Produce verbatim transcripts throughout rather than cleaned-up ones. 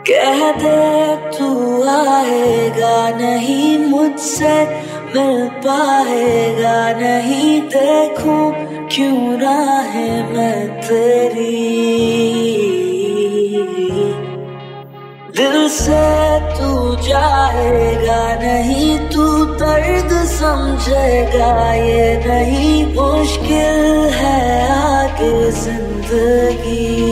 कह दे तू आएगा नहीं, मुझसे मिल पाएगा नहीं, देखूं क्यों ना है मैं तेरी। दिल से तू जाएगा नहीं, तू दर्द समझेगा ये नहीं, मुश्किल है आगे जिंदगी।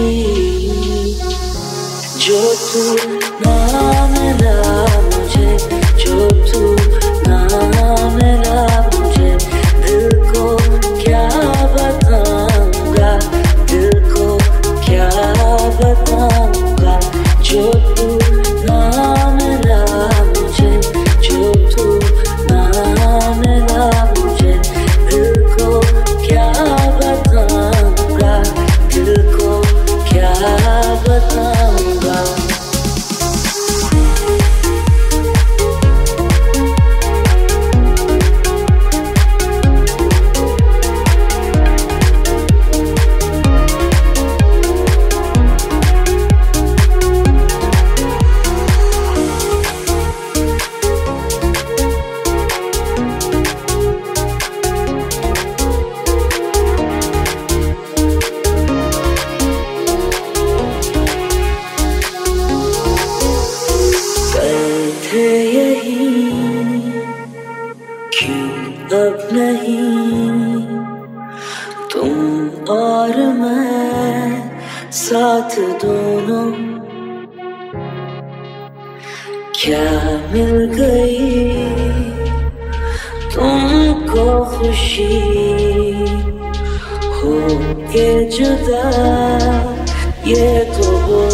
जो तू ना मिला मुझे, जो तू ना मिला मुझे, दिल को क्या बताऊंगा, दिल को क्या बताऊंगा। जो तू ना मिला मुझे, जो तू ना मिला मुझे, दिल को क्या बताऊंगा, दिल को क्या बताऊंगा। अब नहीं तुम और मैं साथ दोनों, क्या मिल गई तुमको खुशी, हो के जुदा ये तो हो